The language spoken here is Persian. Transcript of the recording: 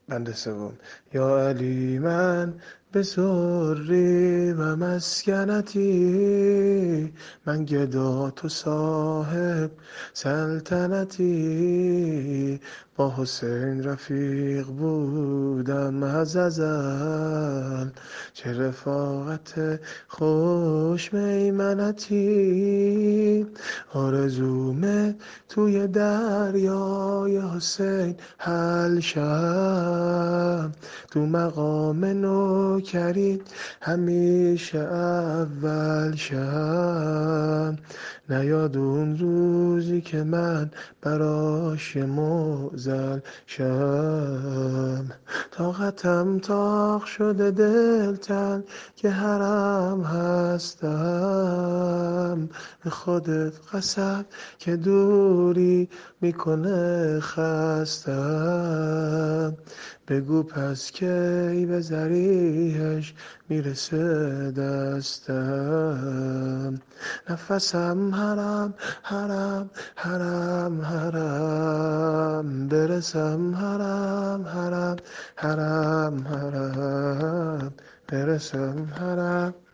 بند سوم. یا علی من به سری و مسکنتی، من گدا تو صاحب سلطنتی، با حسین رفیق بودم از ازل، چه رفاقت خوش میمنتی، آرزومه توی دریای حسین حل شم، تو مقام نوکری همیشه اول شم، نیاد اون روزی که من براش معضل شم، طاقتم تاق شده دلتن که حرم هستم، به خودت قسم که دوری میکنه خستم، بگو پس کی به ذریحش میرسه دستم، نفسم حرم حرم حرم حرم، برسم حرم حرم حرم حرم، برسم حرم